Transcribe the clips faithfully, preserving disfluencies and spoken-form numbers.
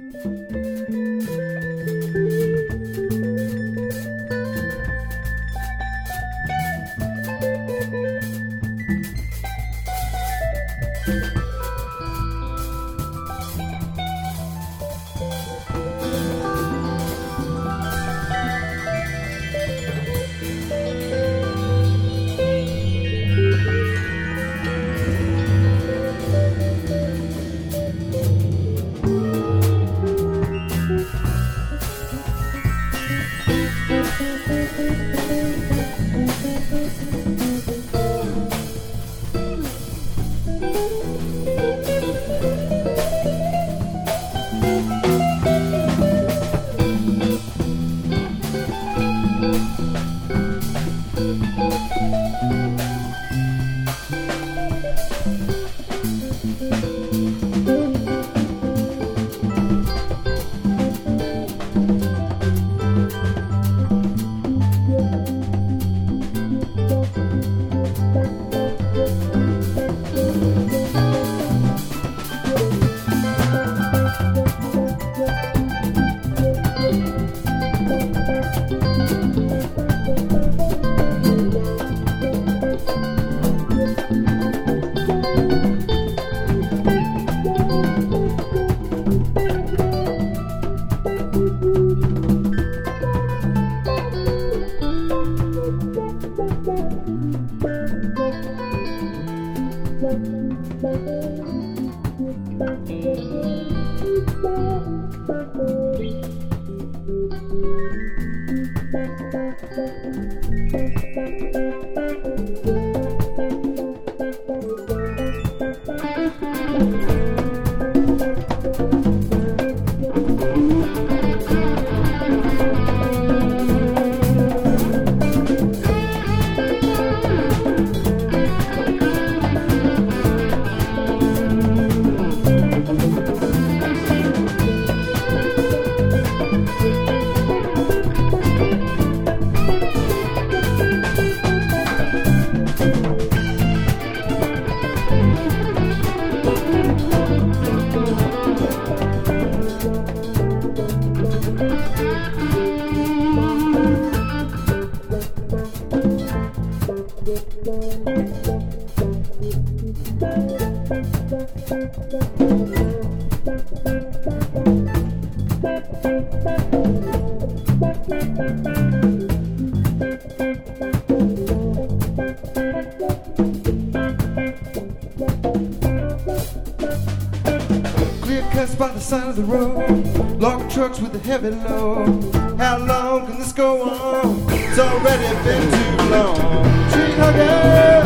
By the side of the road, long trucks with a heavy load. How long can this go on? It's already been too long. Tree huggers,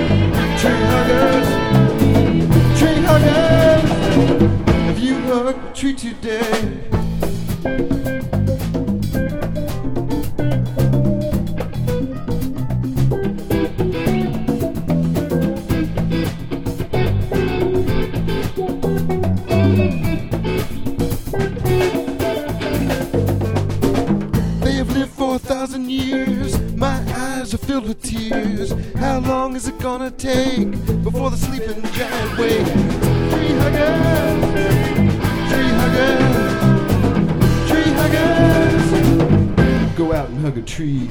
tree huggers, tree huggers. Have you hugged a tree today? Filled with tears. How long is it gonna take before the sleeping giant wakes? Tree huggers, tree huggers, tree huggers. Go out and hug a tree.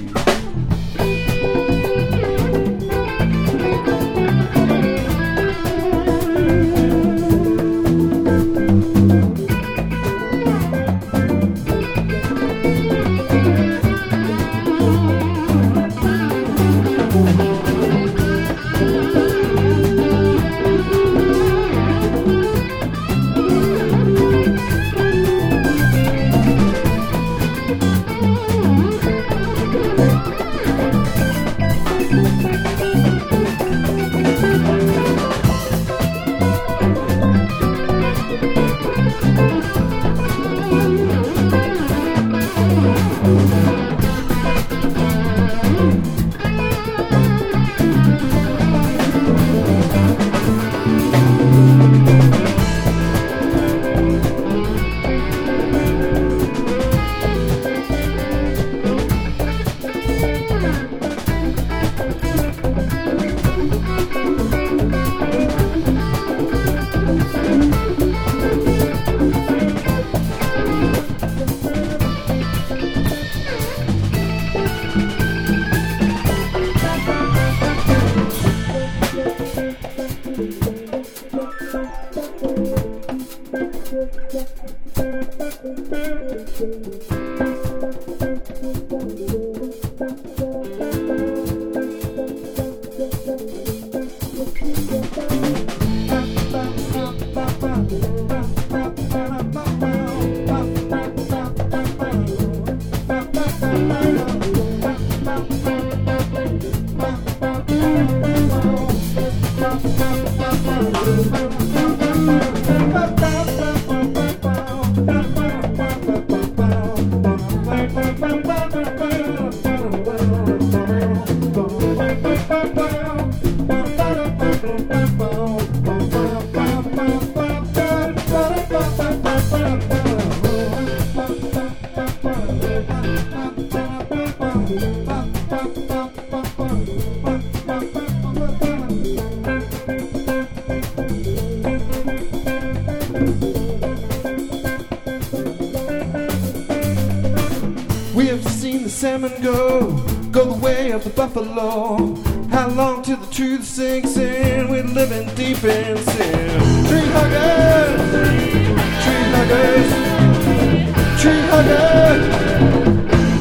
We have seen the salmon go, go the way of the buffalo. How long till the truth sinks in? We're living deep in sin. Tree huggers, tree huggers, tree huggers.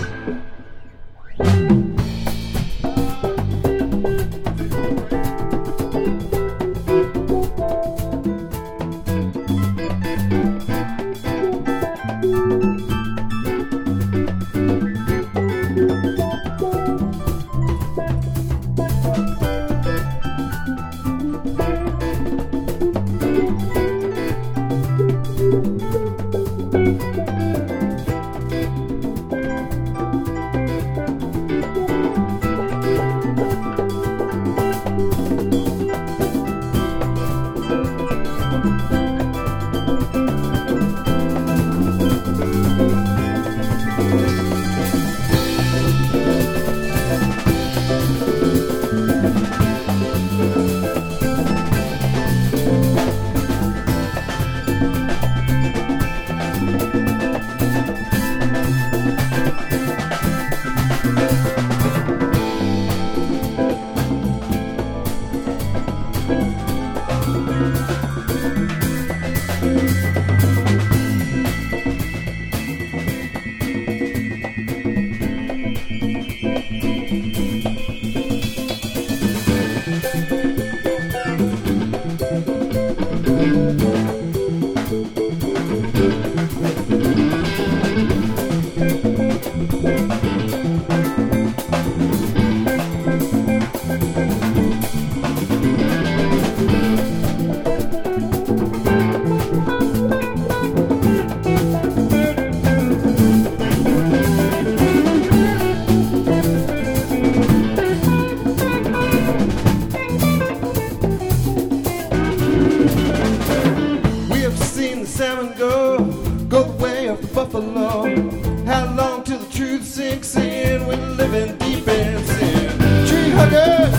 Salmon go, go the way of the buffalo. How long till the truth sinks in? We're living deep in sin. Tree huggers,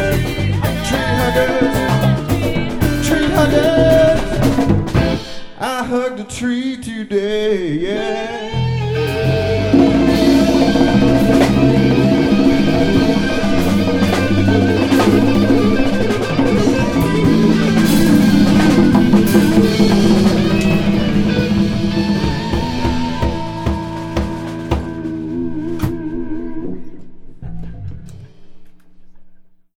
tree huggers, tree huggers. I hugged a tree today, yeah.